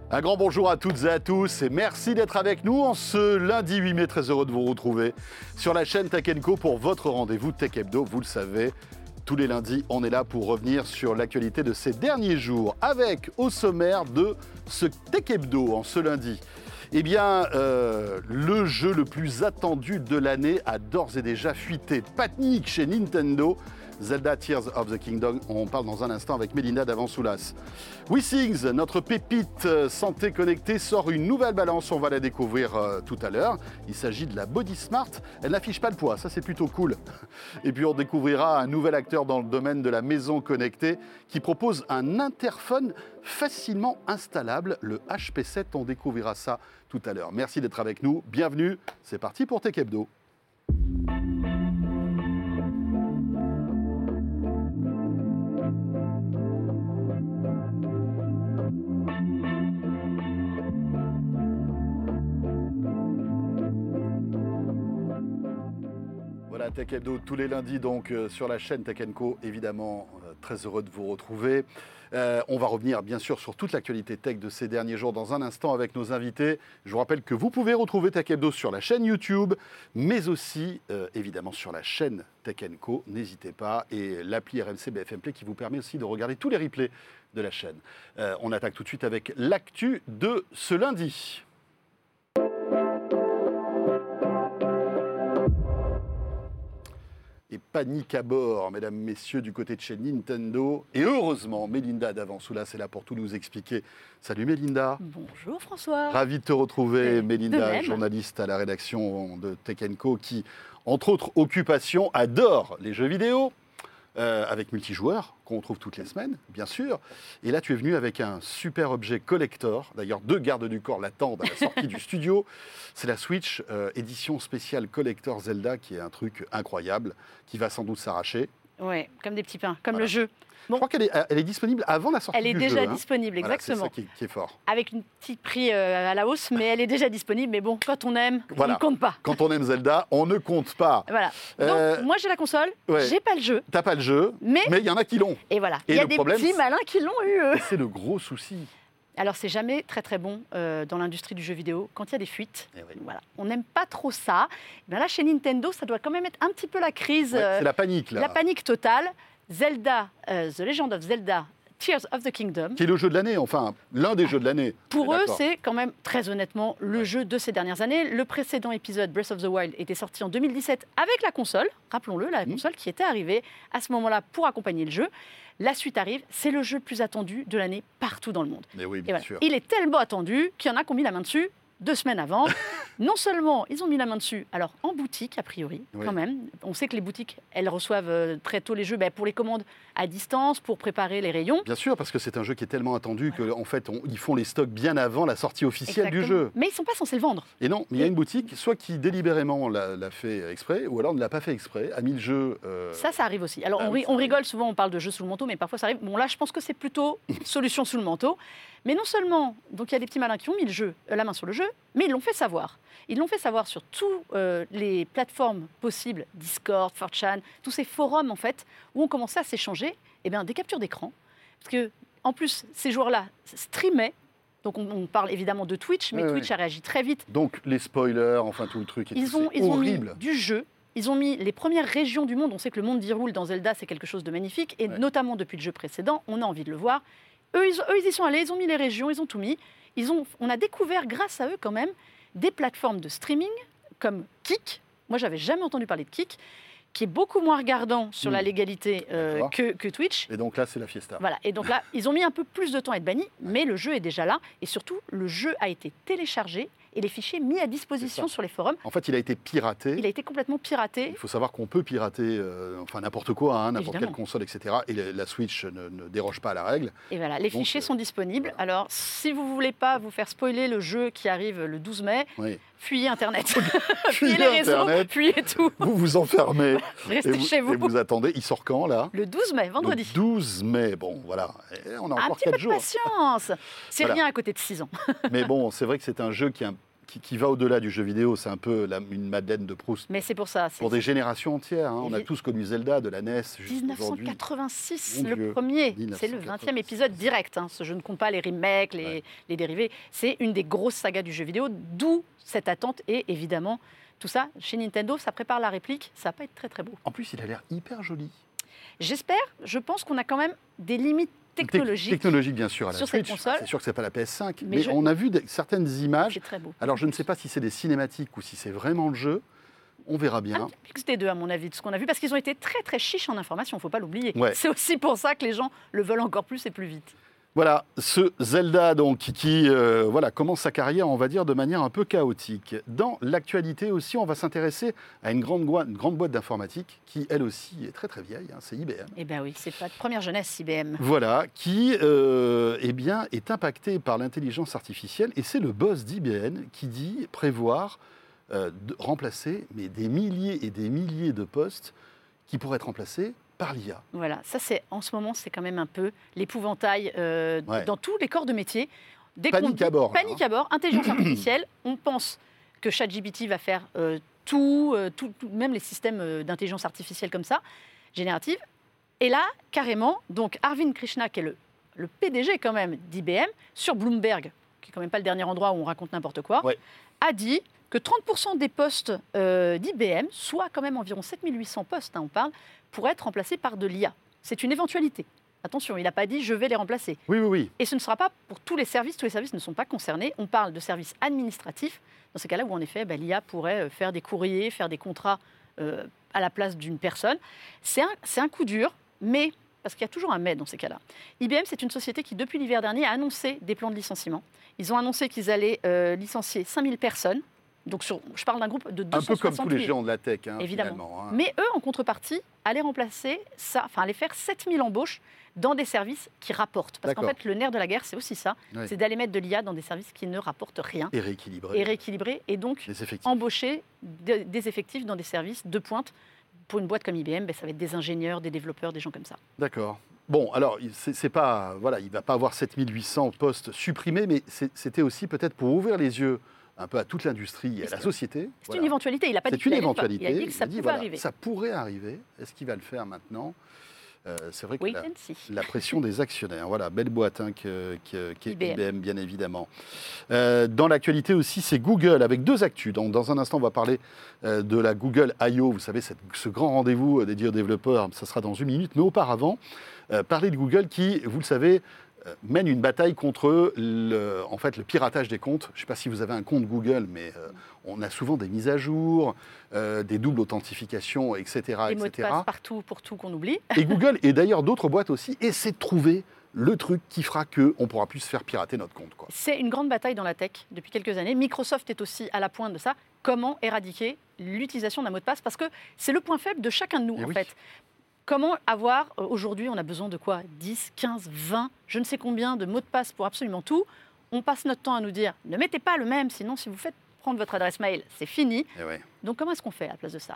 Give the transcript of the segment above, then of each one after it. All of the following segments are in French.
Un grand bonjour à toutes et à tous et merci d'être avec nous en ce lundi 8 mai. Très heureux de vous retrouver sur la chaîne Tech & Co pour votre rendez-vous Tech Hebdo. Vous le savez, tous les lundis, on est là pour revenir sur l'actualité de ces derniers jours avec au sommaire de ce Tech Hebdo en ce lundi. Eh bien, le jeu le plus attendu de l'année a d'ores et déjà fuité. Panique chez Nintendo. Zelda Tears of the Kingdom, on parle dans un instant avec Mélinda d'Avansoulas. WeSings, notre pépite santé connectée, sort une nouvelle balance, on va la découvrir tout à l'heure. Il s'agit de la Body Smart, elle n'affiche pas le poids, ça c'est plutôt cool. Et puis on découvrira un nouvel acteur dans le domaine de la maison connectée qui propose un interphone facilement installable, le HP7, on découvrira ça tout à l'heure. Merci d'être avec nous, bienvenue, c'est parti pour Tech Hebdo. Tech Hebdo tous les lundis donc sur la chaîne Tech & Co, évidemment très heureux de vous retrouver. On va revenir bien sûr sur toute l'actualité tech de ces derniers jours dans un instant avec nos invités. Je vous rappelle que vous pouvez retrouver Tech Hebdo sur la chaîne YouTube, mais aussi évidemment sur la chaîne Tech & Co, n'hésitez pas, et l'appli RMC BFM Play qui vous permet aussi de regarder tous les replays de la chaîne. On attaque tout de suite avec l'actu de ce lundi. Et panique à bord, mesdames, messieurs, du côté de chez Nintendo. Et heureusement, Mélinda d'Avansoulas est là pour tout nous expliquer. Salut Mélinda. Bonjour François. Ravi de te retrouver, Mélinda, journaliste à la rédaction de Tech & Co, qui, entre autres occupations, adore les jeux vidéo, avec multijoueurs, qu'on retrouve toutes les semaines, bien sûr. Et là, tu es venu avec un super objet collector. D'ailleurs, 2 gardes du corps l'attendent à la sortie du studio. C'est la Switch édition spéciale collector Zelda, qui est un truc incroyable, qui va sans doute s'arracher. Ouais, comme des petits pains, comme le jeu. Bon. Je crois qu'elle est disponible avant la sortie du jeu. Elle est déjà disponible, exactement. Voilà, c'est ça qui est fort. Avec un petit prix à la hausse, mais elle est déjà disponible. Mais bon, quand on aime, voilà. On ne compte pas. Quand on aime Zelda, on ne compte pas. Voilà. Donc, moi, j'ai la console, j'ai pas le jeu. T'as pas le jeu, mais il y en a qui l'ont. Et voilà, il y a des petits malins qui l'ont eu. C'est le gros souci. Alors, c'est jamais très très bon dans l'industrie du jeu vidéo. Quand il y a des fuites, voilà. On n'aime pas trop ça. Et bien là, chez Nintendo, ça doit quand même être un petit peu la crise. C'est la panique, là. La panique totale. Zelda, The Legend of Zelda, Tears of the Kingdom. Qui est le jeu de l'année, enfin, l'un des jeux de l'année. Pour eux, c'est quand même, très honnêtement, le jeu de ces dernières années. Le précédent épisode, Breath of the Wild, était sorti en 2017 avec la console, rappelons-le, la console qui était arrivée à ce moment-là pour accompagner le jeu. La suite arrive, c'est le jeu le plus attendu de l'année partout dans le monde. Mais oui, bien sûr. Il est tellement attendu qu'il y en a qui ont mis la main dessus 2 semaines avant. Non seulement ils ont mis la main dessus, alors en boutique a priori, quand même. On sait que les boutiques, elles reçoivent très tôt les jeux pour les commandes à distance, pour préparer les rayons. Bien sûr, parce que c'est un jeu qui est tellement attendu qu'en fait, ils font les stocks bien avant la sortie officielle du jeu. Mais ils ne sont pas censés le vendre. Et non, mais il y a une boutique, soit qui délibérément l'a fait exprès, ou alors ne l'a pas fait exprès, a mis le jeu... Ça arrive aussi. Alors on rigole souvent, on parle de jeux sous le manteau, mais parfois ça arrive. Bon là, je pense que c'est plutôt solution sous le manteau. Mais non seulement, donc il y a des petits malins qui ont mis la main sur le jeu, mais ils l'ont fait savoir. Ils l'ont fait savoir sur toutes les plateformes possibles, Discord, 4chan, tous ces forums en fait, où on commençait à s'échanger des captures d'écran. Parce que, en plus, ces joueurs-là streamaient. Donc on parle évidemment de Twitch, mais Twitch a réagi très vite. Donc les spoilers, enfin tout le truc, ils ont mis du jeu. Ils ont mis les premières régions du monde. On sait que le monde d'Hyrule dans Zelda, c'est quelque chose de magnifique. Et notamment depuis le jeu précédent, on a envie de le voir. Eux, ils y sont allés, ils ont mis les régions, ils ont tout mis. On a découvert, grâce à eux quand même, des plateformes de streaming comme Kick. Moi, j'avais jamais entendu parler de Kick, qui est beaucoup moins regardant sur la légalité que Twitch. Et donc là, c'est la fiesta. Voilà. Et donc là, ils ont mis un peu plus de temps à être bannis, mais le jeu est déjà là. Et surtout, le jeu a été téléchargé et les fichiers mis à disposition sur les forums. En fait, il a été piraté. Il a été complètement piraté. Il faut savoir qu'on peut pirater n'importe quoi, n'importe quelle console, etc. Et la Switch ne déroge pas à la règle. Et voilà, les fichiers sont disponibles. Voilà. Alors, si vous ne voulez pas vous faire spoiler le jeu qui arrive le 12 mai, fuyez Internet. Fuyez les réseaux, fuyez tout. Vous vous enfermez. Restez chez vous. Et vous attendez. Il sort quand, là ? Le 12 mai, vendredi. Le 12 mai, bon, voilà. Et on a encore 4 jours. Un petit peu de patience. C'est rien à côté de 6 ans. Mais bon, c'est vrai que c'est un jeu qui qui va au-delà du jeu vidéo. C'est un peu une Madeleine de Proust. Mais c'est pour ça. Pour des générations entières. On a tous connu Zelda, de la NES jusqu'à 1986, le premier. C'est le 20e épisode direct. Je ne compte pas les remakes, les dérivés. C'est une des grosses sagas du jeu vidéo, d'où cette attente. Et évidemment, tout ça, chez Nintendo, ça prépare la réplique. Ça va pas être très très beau. En plus, il a l'air hyper joli. J'espère. Je pense qu'on a quand même des limites technologiques, bien sûr, à la sur Switch. cette console. C'est sûr que ce n'est pas la PS5, mais on a vu certaines images. C'est très beau. Alors, je ne sais pas si c'est des cinématiques ou si c'est vraiment le jeu. On verra bien. Un mix des deux, à mon avis, de ce qu'on a vu, parce qu'ils ont été très très chiches en information, il ne faut pas l'oublier. Ouais. C'est aussi pour ça que les gens le veulent encore plus et plus vite. Voilà, ce Zelda donc, qui commence sa carrière, on va dire, de manière un peu chaotique. Dans l'actualité aussi, on va s'intéresser à une grande boîte d'informatique qui, elle aussi, est très très vieille, c'est IBM. Eh bien oui, c'est pas de première jeunesse, IBM. Voilà, qui est impactée par l'intelligence artificielle, et c'est le boss d'IBM qui dit prévoir de remplacer des milliers et des milliers de postes qui pourraient être remplacés par l'IA. Voilà, ça en ce moment, c'est quand même un peu l'épouvantail dans tous les corps de métier. Panique à bord. Panique à bord, intelligence artificielle. On pense que ChatGPT va faire tout, même les systèmes d'intelligence artificielle comme ça, générative. Et là, carrément, donc Arvind Krishna, qui est le PDG quand même d'IBM, sur Bloomberg, qui est quand même pas le dernier endroit où on raconte n'importe quoi, a dit que 30% des postes d'IBM, soit quand même environ 7800 postes, on parle, pourraient être remplacés par de l'IA. C'est une éventualité. Attention, il n'a pas dit « je vais les remplacer ». Oui. Et ce ne sera pas pour tous les services ne sont pas concernés. On parle de services administratifs, dans ces cas-là où en effet l'IA pourrait faire des courriers, faire des contrats à la place d'une personne. C'est un coup dur, mais, parce qu'il y a toujours un mais dans ces cas-là. IBM, c'est une société qui, depuis l'hiver dernier, a annoncé des plans de licenciement. Ils ont annoncé qu'ils allaient licencier 5000 personnes. Donc je parle d'un groupe de 260 000. Un peu comme tous les géants de la tech, évidemment. Finalement. Mais eux, en contrepartie, allaient remplacer ça, allaient faire 7000 embauches dans des services qui rapportent. Parce qu'en fait, le nerf de la guerre, c'est aussi ça. Oui. C'est d'aller mettre de l'IA dans des services qui ne rapportent rien. Et rééquilibrer. Et donc embaucher des effectifs dans des services de pointe. Pour une boîte comme IBM, ça va être des ingénieurs, des développeurs, des gens comme ça. D'accord. Bon, alors, c'est pas, il ne va pas avoir 7800 postes supprimés, mais c'était aussi peut-être pour ouvrir les yeux un peu à toute l'industrie et à la société. C'est une éventualité, il n'a pas dit qu'il allait faire. Il a dit que ça pouvait arriver. Ça pourrait arriver. Est-ce qu'il va le faire maintenant ? C'est vrai que la pression des actionnaires, belle boîte qu'est IBM, bien évidemment. Dans l'actualité aussi, c'est Google, avec deux actus. Donc, dans un instant, on va parler de la Google I.O., vous savez, ce grand rendez-vous dédié aux développeurs, ça sera dans une minute. Mais auparavant, parler de Google qui, vous le savez, mène une bataille contre le piratage des comptes. Je ne sais pas si vous avez un compte Google, mais on a souvent des mises à jour, des doubles authentifications, etc. Des mots de passe partout pour tout qu'on oublie. Et Google, et d'ailleurs d'autres boîtes aussi, essaient de trouver le truc qui fera qu'on ne pourra plus se faire pirater notre compte. C'est une grande bataille dans la tech depuis quelques années. Microsoft est aussi à la pointe de ça. Comment éradiquer l'utilisation d'un mot de passe ? Parce que c'est le point faible de chacun de nous, en fait. Comment avoir, aujourd'hui, on a besoin de quoi ? 10, 15, 20, je ne sais combien de mots de passe pour absolument tout. On passe notre temps à nous dire, ne mettez pas le même, sinon si vous faites prendre votre adresse mail, c'est fini. Donc comment est-ce qu'on fait à la place de ça ?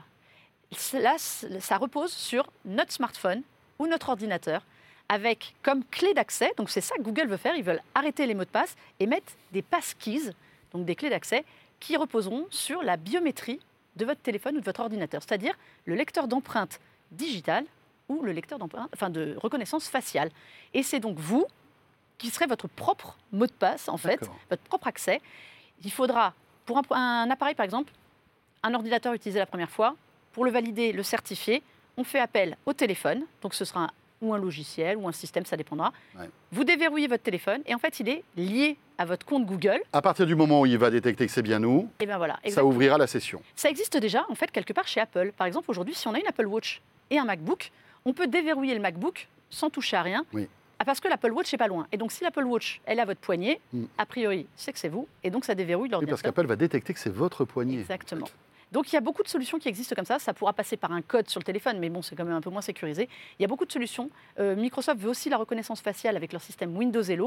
Là, ça repose sur notre smartphone ou notre ordinateur, avec comme clé d'accès, donc c'est ça que Google veut faire, ils veulent arrêter les mots de passe et mettre des passkeys, donc des clés d'accès, qui reposeront sur la biométrie de votre téléphone ou de votre ordinateur, c'est-à-dire le lecteur d'empreintes digitales ou le lecteur de reconnaissance faciale. Et c'est donc vous qui serez votre propre mot de passe, en fait, votre propre accès. Il faudra, pour un appareil par exemple, un ordinateur utilisé la première fois, pour le valider, le certifier, on fait appel au téléphone, donc ce sera ou un logiciel ou un système, ça dépendra. Vous déverrouillez votre téléphone et en fait, il est lié à votre compte Google. À partir du moment où il va détecter que c'est bien nous, ça ouvrira la session. Ça existe déjà, en fait, quelque part chez Apple. Par exemple, aujourd'hui, si on a une Apple Watch et un MacBook, on peut déverrouiller le MacBook sans toucher à rien, parce que l'Apple Watch n'est pas loin. Et donc, si l'Apple Watch, elle est à votre poignet, a priori, c'est que c'est vous, et donc ça déverrouille l'ordinateur. Parce qu'Apple va détecter que c'est votre poignet. Exactement. Donc, il y a beaucoup de solutions qui existent comme ça. Ça pourra passer par un code sur le téléphone, mais bon, c'est quand même un peu moins sécurisé. Il y a beaucoup de solutions. Microsoft veut aussi la reconnaissance faciale avec leur système Windows Hello.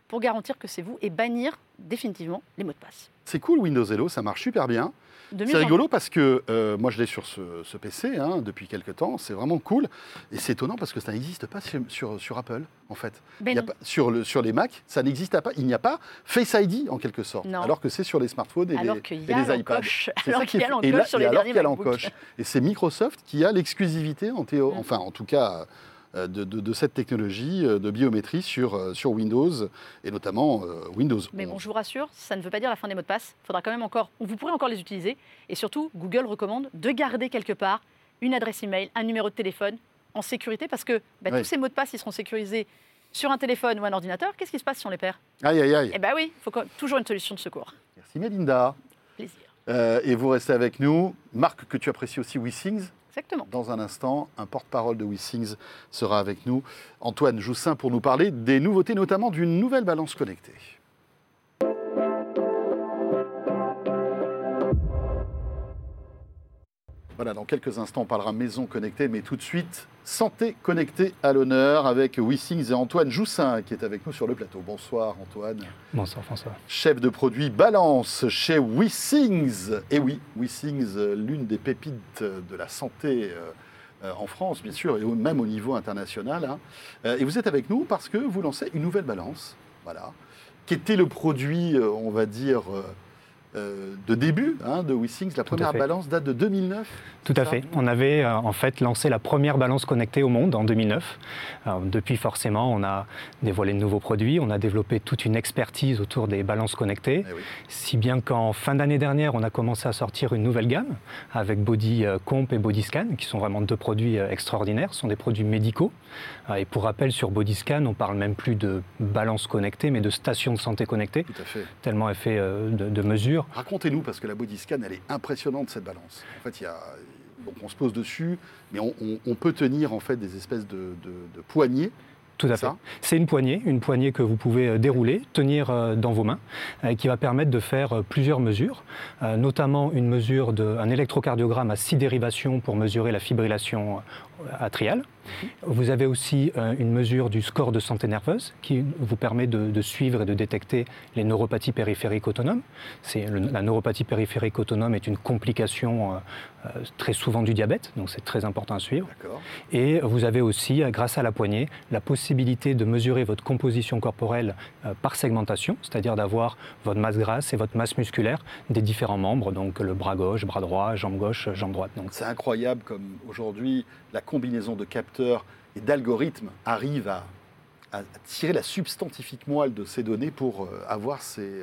pour garantir que c'est vous et bannir définitivement les mots de passe. C'est cool Windows Hello, ça marche super bien. C'est rigolo parce que moi je l'ai sur ce PC depuis quelques temps, c'est vraiment cool. Et c'est étonnant parce que ça n'existe pas sur Apple en fait. Sur les Mac, ça n'existe pas. Il n'y a pas Face ID en quelque sorte. Non. Alors que c'est sur les smartphones et les iPads. Alors qu'il y a l'encoche sur les derniers MacBooks. Et c'est Microsoft qui a l'exclusivité, enfin en tout cas... De cette technologie de biométrie sur Windows, et notamment Windows 11. Mais bon, je vous rassure, ça ne veut pas dire la fin des mots de passe. Faudra quand même vous pourrez encore les utiliser. Et surtout, Google recommande de garder quelque part une adresse email, un numéro de téléphone en sécurité, parce que tous ces mots de passe, ils seront sécurisés sur un téléphone ou un ordinateur. Qu'est-ce qui se passe si on les perd ? Aïe, aïe, aïe. Eh bien oui, il faut toujours une solution de secours. Merci Mélinda. Plaisir. Et vous restez avec nous. Marc, que tu apprécies aussi WeThings. Exactement. Dans un instant, un porte-parole de WeThings sera avec nous, Antoine Joussin, pour nous parler des nouveautés, notamment d'une nouvelle balance connectée. Voilà, dans quelques instants, on parlera maison connectée, mais tout de suite, santé connectée à l'honneur avec WeThings et Antoine Joussin qui est avec nous sur le plateau. Bonsoir Antoine. Bonsoir François. Chef de produit balance chez WeThings. Et oui, WeThings, l'une des pépites de la santé en France, bien sûr, et même au niveau international. Et vous êtes avec nous parce que vous lancez une nouvelle balance, voilà, qui était le produit, on va dire... de début de WeThings. La première balance date de 2009. Tout à fait. On avait en fait lancé la première balance connectée au monde en 2009. Depuis, forcément, on a dévoilé de nouveaux produits, on a développé toute une expertise autour des balances connectées, si bien qu'en fin d'année dernière, on a commencé à sortir une nouvelle gamme avec Body Comp et Body Scan, qui sont vraiment deux produits extraordinaires. Ce sont des produits médicaux. Et pour rappel, sur Body Scan, on parle même plus de balance connectée, mais de station de santé connectée. Tout à fait. Tellement elle fait de mesures. Racontez-nous, parce que la Body Scan, elle est impressionnante, cette balance. En fait, donc on se pose dessus, mais on peut tenir en fait des espèces de poignées. Tout à fait. C'est une poignée que vous pouvez dérouler, tenir dans vos mains, qui va permettre de faire plusieurs mesures, notamment une mesure d'un électrocardiogramme à 6 dérivations pour mesurer la fibrillation atriale. Vous avez aussi une mesure du score de santé nerveuse qui vous permet de suivre et de détecter les neuropathies périphériques autonomes. La neuropathie périphérique autonome est une complication très souvent du diabète, donc c'est très important à suivre. Et vous avez aussi, grâce à la poignée, la possibilité de mesurer votre composition corporelle par segmentation, c'est-à-dire d'avoir votre masse grasse et votre masse musculaire des différents membres, donc le bras gauche, bras droit, jambe gauche, jambe droite. C'est incroyable comme aujourd'hui la combinaison de capteurs et d'algorithmes arrive à tirer la substantifique moelle de ces données pour avoir ces...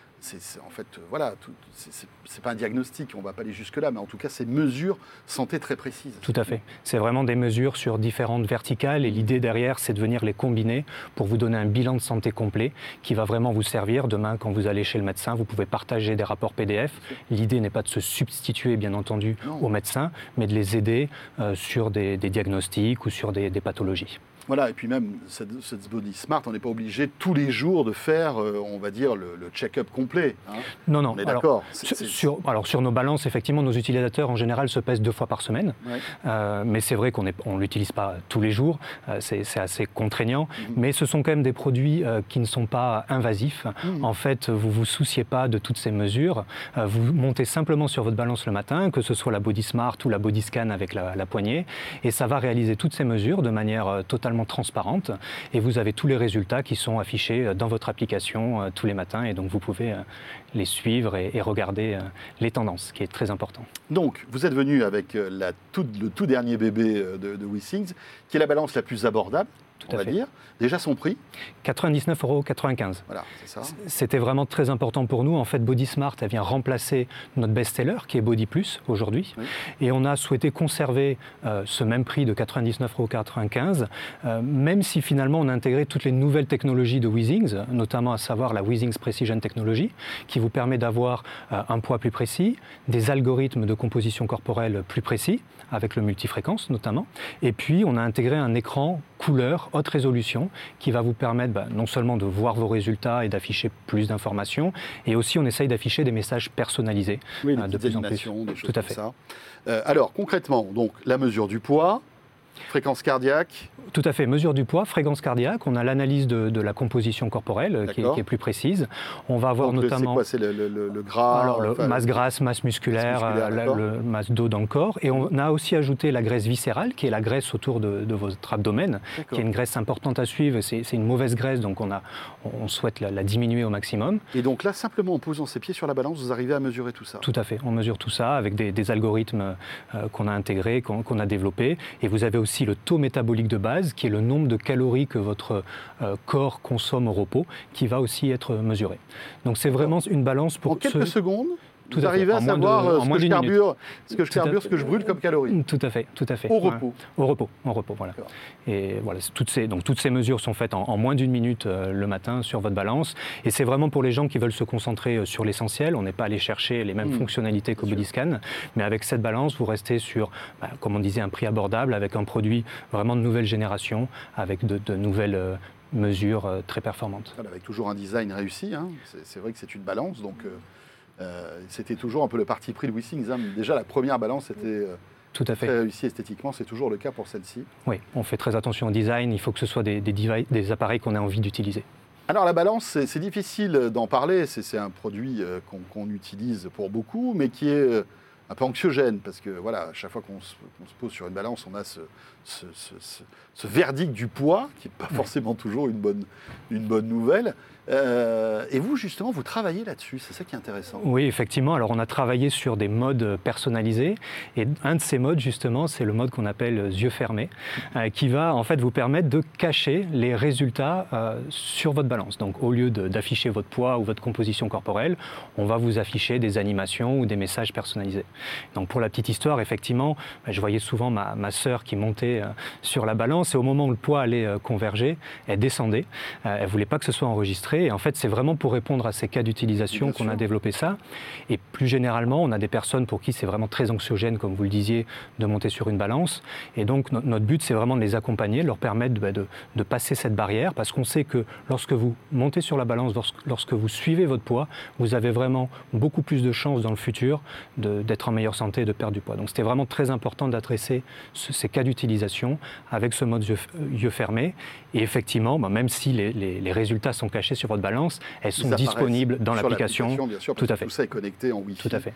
en fait, voilà, c'est pas un diagnostic, on ne va pas aller jusque-là, mais en tout cas, ces mesures santé très précises. Tout à fait. C'est vraiment des mesures sur différentes verticales et l'idée derrière, c'est de venir les combiner pour vous donner un bilan de santé complet qui va vraiment vous servir. Demain, quand vous allez chez le médecin, vous pouvez partager des rapports PDF. L'idée n'est pas de se substituer, bien entendu, aux médecins, mais de les aider sur des diagnostics ou sur des pathologies. Voilà, et puis même cette Body Smart, on n'est pas obligé tous les jours de faire, on va dire, le check-up complet. Non. On est d'accord. Alors sur nos balances, effectivement, nos utilisateurs en général se pèsent 2 fois par semaine. Mais c'est vrai qu'on ne l'utilise pas tous les jours. C'est assez contraignant. Mais ce sont quand même des produits qui ne sont pas invasifs. En fait, vous ne vous souciez pas de toutes ces mesures. Vous montez simplement sur votre balance le matin, que ce soit la Body Smart ou la Body Scan avec la poignée. Et ça va réaliser toutes ces mesures de manière totalement transparente et vous avez tous les résultats qui sont affichés dans votre application tous les matins et donc vous pouvez les suivre et regarder les tendances, ce qui est très important. Donc, vous êtes venu avec le tout dernier bébé de WeThings, qui est la balance la plus abordable, on va dire. Déjà son prix 99,95 €. Voilà, c'est ça. C'était vraiment très important pour nous. En fait, Body Smart, elle vient remplacer notre best-seller, qui est Body Plus, aujourd'hui. Et on a souhaité conserver ce même prix de 99,95 €, même si finalement on a intégré toutes les nouvelles technologies de WeThings, notamment à savoir la WeThings Precision Technology, qui vous permet d'avoir un poids plus précis, des algorithmes de composition corporelle plus précis, avec le multifréquence notamment. Et puis, on a intégré un écran couleur, haute résolution, qui va vous permettre non seulement de voir vos résultats et d'afficher plus d'informations, et aussi on essaye d'afficher des messages personnalisés de plus en plus. Des choses Tout à fait. Comme ça. Alors concrètement, donc la mesure du poids, Fréquence cardiaque. Tout à fait, mesure du poids, fréquence cardiaque, on a l'analyse de la composition corporelle qui est plus précise. On va avoir notamment... C'est quoi, c'est le gras? Alors, masse grasse, masse musculaire, le masse d'eau dans le corps. Et on a aussi ajouté la graisse viscérale, qui est la graisse autour de votre abdomen, qui est une graisse importante à suivre. C'est une mauvaise graisse, donc on souhaite la diminuer au maximum. Et donc là, simplement en posant ses pieds sur la balance, vous arrivez à mesurer tout ça? Tout à fait, on mesure tout ça avec des algorithmes qu'on a intégrés, qu'on a développés. Et vous avez aussi le taux métabolique de base, qui est le nombre de calories que votre corps consomme au repos, qui va aussi être mesuré. Donc c'est vraiment une balance pour... En quelques secondes, Tout vous arrivez à savoir ce que je carbure, ce que je brûle comme calories. Tout à fait. Au repos. Au repos, voilà. Et voilà, toutes ces mesures sont faites en moins d'une minute le matin sur votre balance. Et c'est vraiment pour les gens qui veulent se concentrer sur l'essentiel. On n'est pas allé chercher les mêmes fonctionnalités qu'au Bodyscan, mais avec cette balance, vous restez sur, comme on disait, un prix abordable, avec un produit vraiment de nouvelle génération, avec de nouvelles mesures très performantes. Voilà, avec toujours un design réussi. Hein. C'est vrai que c'est une balance, donc... c'était toujours un peu le parti pris de Withings. Hein. Déjà, la première balance était tout à fait très réussie esthétiquement. C'est toujours le cas pour celle-ci. Oui, on fait très attention au design. Il faut que ce soit des appareils qu'on a envie d'utiliser. Alors, la balance, c'est difficile d'en parler. C'est un produit qu'on utilise pour beaucoup, mais qui est un peu anxiogène. Parce que, voilà, à chaque fois qu'on se pose sur une balance, on a ce verdict du poids, qui n'est pas forcément toujours une bonne nouvelle. Et vous, justement, vous travaillez là-dessus, c'est ça qui est intéressant. Oui, effectivement. Alors, on a travaillé sur des modes personnalisés. Et un de ces modes, justement, c'est le mode qu'on appelle yeux fermés, qui va, en fait, vous permettre de cacher les résultats sur votre balance. Donc, au lieu d'afficher votre poids ou votre composition corporelle, on va vous afficher des animations ou des messages personnalisés. Donc, pour la petite histoire, effectivement, je voyais souvent ma sœur qui montait sur la balance, et au moment où le poids allait converger, elle descendait. Elle ne voulait pas que ce soit enregistré. Et en fait, c'est vraiment pour répondre à ces cas d'utilisation qu'on a développé ça. Et plus généralement, on a des personnes pour qui c'est vraiment très anxiogène, comme vous le disiez, de monter sur une balance. Et donc, notre but, c'est vraiment de les accompagner, de leur permettre de passer cette barrière, parce qu'on sait que lorsque vous montez sur la balance, lorsque vous suivez votre poids, vous avez vraiment beaucoup plus de chances dans le futur d'être en meilleure santé et de perdre du poids. Donc, c'était vraiment très important d'adresser ces cas d'utilisation avec ce mode yeux fermés. Et effectivement, même si les résultats sont cachés sur votre balance, elles sont disponibles dans l'application. Bien sûr, tout à fait. Tout ça est connecté en Wi-Fi. Tout à fait.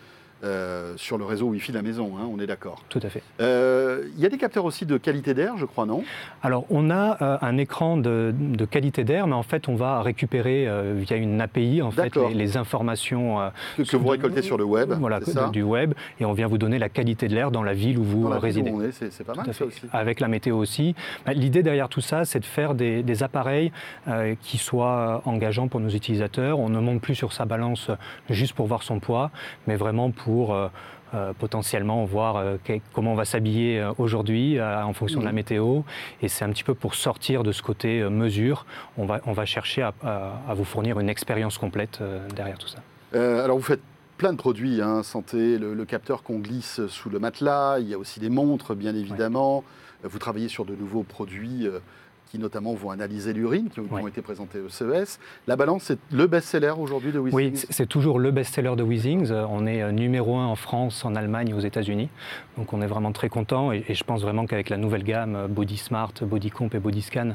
Sur le réseau Wi-Fi de la maison, hein, on est d'accord. Tout à fait. Il y a des capteurs aussi de qualité d'air, je crois, non? Alors, on a un écran de qualité d'air, mais en fait, on va récupérer via une API en fait, les informations que vous récoltez sur le web. Voilà, du web, et on vient vous donner la qualité de l'air dans la ville où vous résidez. C'est pas mal ça aussi. Avec la météo aussi. L'idée derrière tout ça, c'est de faire des appareils qui soient engageants pour nos utilisateurs. On ne monte plus sur sa balance juste pour voir son poids, mais vraiment pour potentiellement voir comment on va s'habiller aujourd'hui en fonction de la météo. Et c'est un petit peu pour sortir de ce côté mesure. On va chercher à vous fournir une expérience complète derrière tout ça. Alors vous faites plein de produits, hein, santé, le capteur qu'on glisse sous le matelas, il y a aussi des montres bien évidemment. Ouais. Vous travaillez sur de nouveaux produits qui notamment vont analyser l'urine, qui ont été présentés au CES. La balance, c'est le best-seller aujourd'hui de Withings? Oui, c'est toujours le best-seller de Withings. On est numéro 1 en France, en Allemagne et aux États-Unis. Donc on est vraiment très content et je pense vraiment qu'avec la nouvelle gamme Body Smart, Body Comp et Body Scan,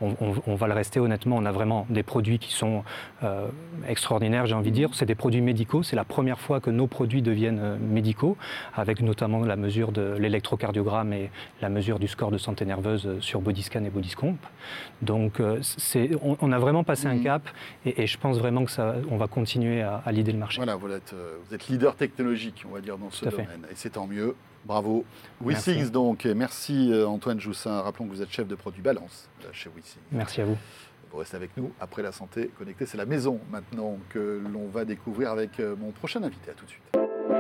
on va le rester. Honnêtement, on a vraiment des produits qui sont extraordinaires, j'ai envie de dire. C'est des produits médicaux. C'est la première fois que nos produits deviennent médicaux, avec notamment la mesure de l'électrocardiogramme et la mesure du score de santé nerveuse sur Body Scan et Body Comp. Donc on a vraiment passé un cap et je pense vraiment que on va continuer à leader le marché. Voilà, vous êtes leader technologique, on va dire, dans ce domaine. Et c'est tant mieux. Bravo. Withings, donc. Merci Antoine Joussin. Rappelons que vous êtes chef de produit balance chez Withings. Merci à vous. Vous restez avec nous. Après la santé connectée, c'est la maison maintenant que l'on va découvrir avec mon prochain invité. À tout de suite.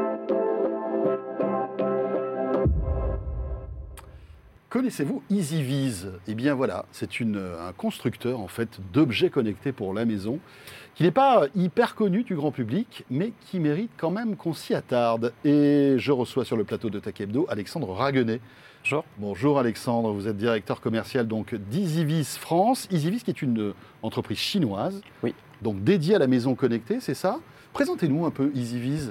Connaissez-vous EasyViz? Eh bien voilà, c'est un constructeur en fait d'objets connectés pour la maison qui n'est pas hyper connu du grand public, mais qui mérite quand même qu'on s'y attarde. Et je reçois sur le plateau de Tech Hebdo Alexandre Raguenet. Bonjour. Bonjour Alexandre, vous êtes directeur commercial donc d'EasyViz France. EasyViz qui est une entreprise chinoise, oui, donc dédiée à la maison connectée, c'est ça? Présentez-nous un peu EasyViz.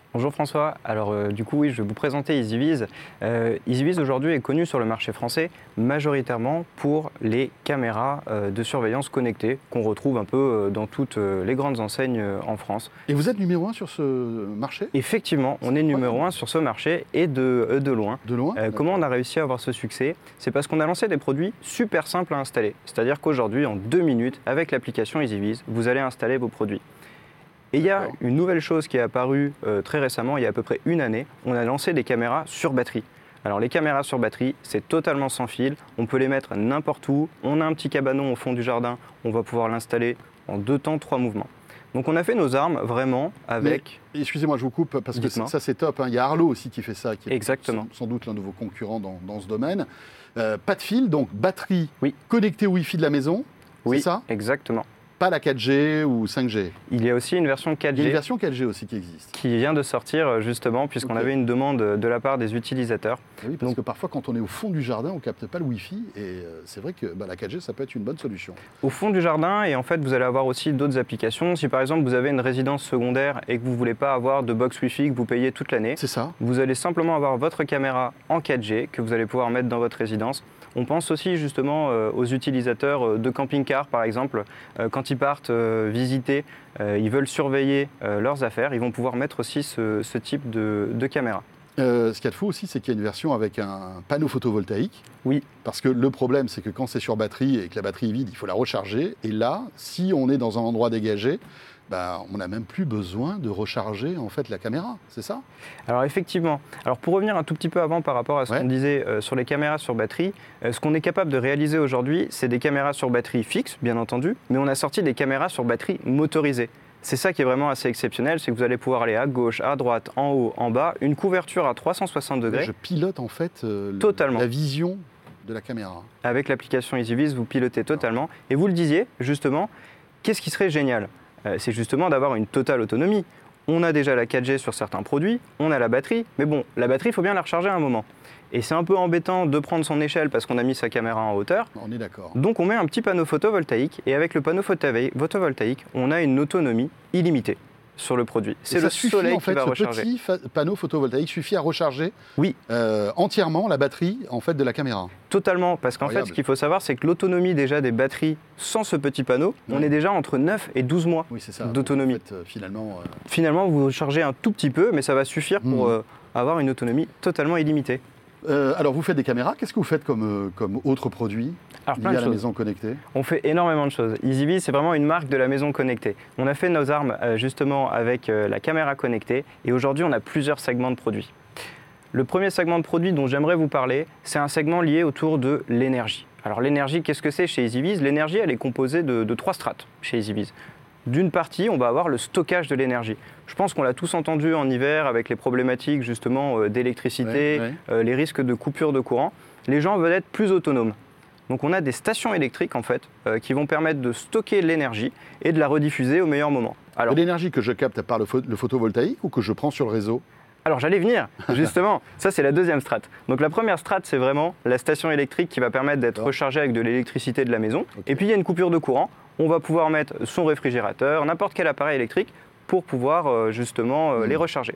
Bonjour François, alors du coup oui, je vais vous présenter EasyViz. EasyViz aujourd'hui est connu sur le marché français majoritairement pour les caméras de surveillance connectées qu'on retrouve un peu dans toutes les grandes enseignes en France. Et vous êtes numéro 1 sur ce marché? Effectivement, on est numéro 1 sur ce marché et de loin. De loin comment on a réussi à avoir ce succès? C'est parce qu'on a lancé des produits super simples à installer. C'est-à-dire qu'aujourd'hui, en 2 minutes, avec l'application EasyViz, vous allez installer vos produits. Et il y a une nouvelle chose qui est apparue très récemment, il y a à peu près 1 année, on a lancé des caméras sur batterie. Alors les caméras sur batterie, c'est totalement sans fil, on peut les mettre n'importe où, on a un petit cabanon au fond du jardin, on va pouvoir l'installer en 2 temps, 3 mouvements. Donc on a fait nos armes vraiment avec... Excusez-moi, je vous coupe, parce que ça c'est top, hein. Il y a Arlo aussi qui fait ça, qui est Exactement. Sans doute l'un de vos concurrents dans ce domaine. Pas de fil, donc batterie connectée au Wi-Fi de la maison, c'est ça? Exactement. Pas la 4G ou 5G. Il y a aussi une version 4G. Il y a une version 4G aussi qui existe. Qui vient de sortir justement, puisqu'on avait une demande de la part des utilisateurs. Oui, parce que parfois quand on est au fond du jardin, on ne capte pas le Wi-Fi et c'est vrai que la 4G, ça peut être une bonne solution. Au fond du jardin, et en fait, vous allez avoir aussi d'autres applications. Si par exemple, vous avez une résidence secondaire et que vous ne voulez pas avoir de box Wi-Fi que vous payez toute l'année, c'est ça. Vous allez simplement avoir votre caméra en 4G que vous allez pouvoir mettre dans votre résidence. On pense aussi justement aux utilisateurs de camping-car par exemple, quand ils partent visiter, ils veulent surveiller leurs affaires, ils vont pouvoir mettre aussi ce type de caméra. Ce qu'il y a de fou aussi, c'est qu'il y a une version avec un panneau photovoltaïque. Oui. Parce que le problème, c'est que quand c'est sur batterie et que la batterie est vide, il faut la recharger. Et là, si on est dans un endroit dégagé, on n'a même plus besoin de recharger en fait la caméra, c'est ça? Alors effectivement. Alors pour revenir un tout petit peu avant par rapport à ce qu'on disait sur les caméras sur batterie, ce qu'on est capable de réaliser aujourd'hui, c'est des caméras sur batterie fixes, bien entendu, mais on a sorti des caméras sur batterie motorisées. C'est ça qui est vraiment assez exceptionnel, c'est que vous allez pouvoir aller à gauche, à droite, en haut, en bas, une couverture à 360 degrés. Je pilote en fait totalement la vision de la caméra. Avec l'application EasyViz, vous pilotez totalement. Et vous le disiez, justement, qu'est-ce qui serait génial? C'est justement d'avoir une totale autonomie. On a déjà la 4G sur certains produits, on a la batterie, mais bon, la batterie, il faut bien la recharger à un moment. Et c'est un peu embêtant de prendre son échelle parce qu'on a mis sa caméra en hauteur. On est d'accord. Donc on met un petit panneau photovoltaïque et avec le panneau photovoltaïque, on a une autonomie illimitée sur le produit. C'est le soleil qui va recharger. Ce petit panneau photovoltaïque suffit à recharger entièrement la batterie en fait de la caméra. Totalement, parce qu'en fait, ce qu'il faut savoir, c'est que l'autonomie déjà des batteries sans ce petit panneau, on est déjà entre 9 et 12 mois d'autonomie. En fait, finalement, vous rechargez un tout petit peu, mais ça va suffire pour avoir une autonomie totalement illimitée. Alors, vous faites des caméras. Qu'est-ce que vous faites comme autre produit lié à la maison connectée? On fait énormément de choses. EasyViz, c'est vraiment une marque de la maison connectée. On a fait nos armes justement avec la caméra connectée et aujourd'hui, on a plusieurs segments de produits. Le premier segment de produits dont j'aimerais vous parler, c'est un segment lié autour de l'énergie. Alors l'énergie, qu'est-ce que c'est chez EasyViz? L'énergie, elle est composée de 3 strates chez EasyViz. D'une partie, on va avoir le stockage de l'énergie. Je pense qu'on l'a tous entendu en hiver avec les problématiques justement d'électricité, les risques de coupure de courant. Les gens veulent être plus autonomes. Donc on a des stations électriques en fait qui vont permettre de stocker l'énergie et de la rediffuser au meilleur moment. Alors, l'énergie que je capte par le photovoltaïque ou que je prends sur le réseau? Alors j'allais venir, justement, ça c'est la deuxième strate. Donc la première strate, c'est vraiment la station électrique qui va permettre d'être rechargée avec de l'électricité de la maison. Et puis il y a une coupure de courant, on va pouvoir mettre son réfrigérateur, n'importe quel appareil électrique pour pouvoir justement les recharger.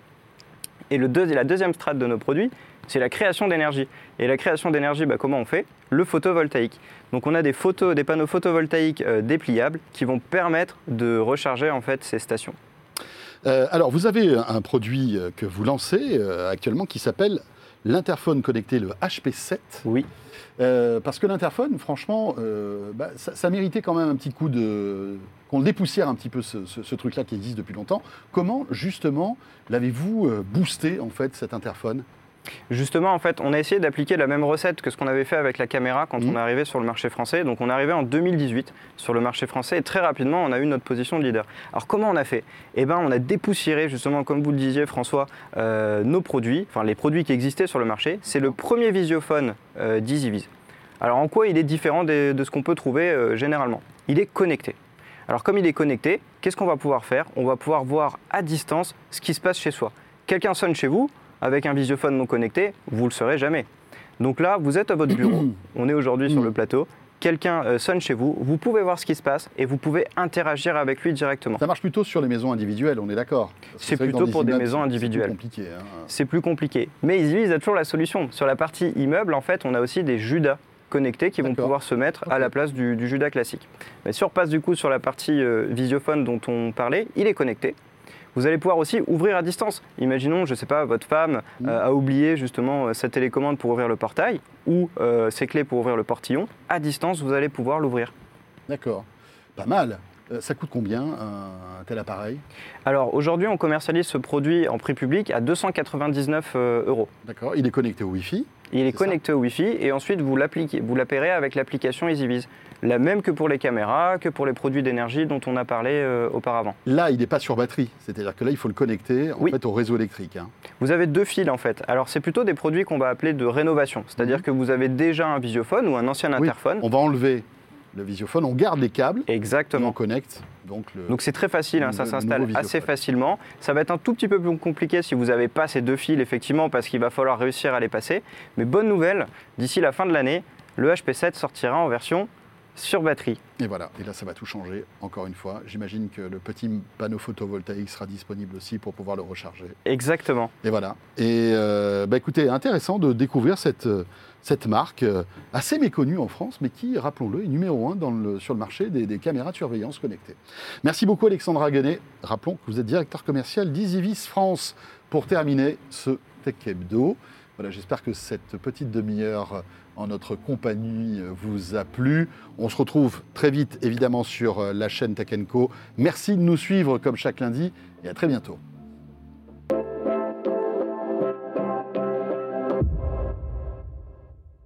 Et la deuxième strate de nos produits, c'est la création d'énergie. Et la création d'énergie, comment on fait? Le photovoltaïque. Donc on a des panneaux photovoltaïques dépliables qui vont permettre de recharger en fait ces stations. Alors, vous avez un produit que vous lancez actuellement qui s'appelle l'interphone connecté, le HP7. Oui. Parce que l'interphone, franchement, ça méritait quand même un petit coup qu'on le dépoussière un petit peu ce truc-là qui existe depuis longtemps. Comment, justement, l'avez-vous boosté, en fait, cet interphone ? Justement, en fait, on a essayé d'appliquer la même recette que ce qu'on avait fait avec la caméra quand on est arrivé sur le marché français. Donc, on est arrivé en 2018 sur le marché français et très rapidement, on a eu notre position de leader. Alors, comment on a fait? On a dépoussiéré, justement, comme vous le disiez, François, nos produits, enfin les produits qui existaient sur le marché. C'est le premier visiophone d'EasyViz. Alors, en quoi il est différent de ce qu'on peut trouver généralement? Il est connecté. Alors, comme il est connecté, qu'est-ce qu'on va pouvoir faire? On va pouvoir voir à distance ce qui se passe chez soi. Quelqu'un sonne chez vous. Avec un visiophone non connecté, vous ne le saurez jamais. Donc là, vous êtes à votre bureau, on est aujourd'hui sur le plateau, quelqu'un sonne chez vous, vous pouvez voir ce qui se passe et vous pouvez interagir avec lui directement. Ça marche plutôt sur les maisons individuelles, on est d'accord? C'est plutôt pour des maisons individuelles. C'est plus compliqué. Hein. C'est plus compliqué. Mais EasyViz a toujours la solution. Sur la partie immeuble, en fait, on a aussi des Judas connectés qui vont pouvoir se mettre à la place du Judas classique. Mais si on repasse du coup sur la partie visiophone dont on parlait, il est connecté. Vous allez pouvoir aussi ouvrir à distance. Imaginons, je ne sais pas, votre femme a oublié justement sa télécommande pour ouvrir le portail ou ses clés pour ouvrir le portillon. À distance, vous allez pouvoir l'ouvrir. D'accord. Pas mal. Ça coûte combien un tel appareil? Alors aujourd'hui, on commercialise ce produit en prix public à 299 €. D'accord. Il est connecté au Wi-Fi? Il est connecté au Wi-Fi et ensuite vous l'appairez avec l'application EasyViz. La même que pour les caméras, que pour les produits d'énergie dont on a parlé auparavant. Là, il n'est pas sur batterie, c'est-à-dire que là, il faut le connecter en fait, au réseau électrique. Hein. Vous avez 2 fils en fait. Alors c'est plutôt des produits qu'on va appeler de rénovation, c'est-à-dire que vous avez déjà un visiophone ou un ancien interphone. On va enlever le visiophone, on garde les câbles. Exactement. Et on connecte. Donc c'est très facile, ça s'installe assez facilement. Ça va être un tout petit peu plus compliqué si vous n'avez pas ces 2 fils, effectivement, parce qu'il va falloir réussir à les passer. Mais bonne nouvelle, d'ici la fin de l'année, le HP7 sortira en version sur batterie. Et voilà, et là ça va tout changer, encore une fois. J'imagine que le petit panneau photovoltaïque sera disponible aussi pour pouvoir le recharger. Exactement. Et voilà. Et écoutez, intéressant de découvrir cette marque assez méconnue en France, mais qui, rappelons-le, est numéro 1 sur le marché des caméras de surveillance connectées. Merci beaucoup Alexandra Guenet. Rappelons que vous êtes directeur commercial d'EasyViz France. Pour terminer ce Tech Hebdo, voilà, j'espère que cette petite demi-heure en notre compagnie vous a plu. On se retrouve très vite, évidemment, sur la chaîne Tech & Co. Merci de nous suivre comme chaque lundi et à très bientôt.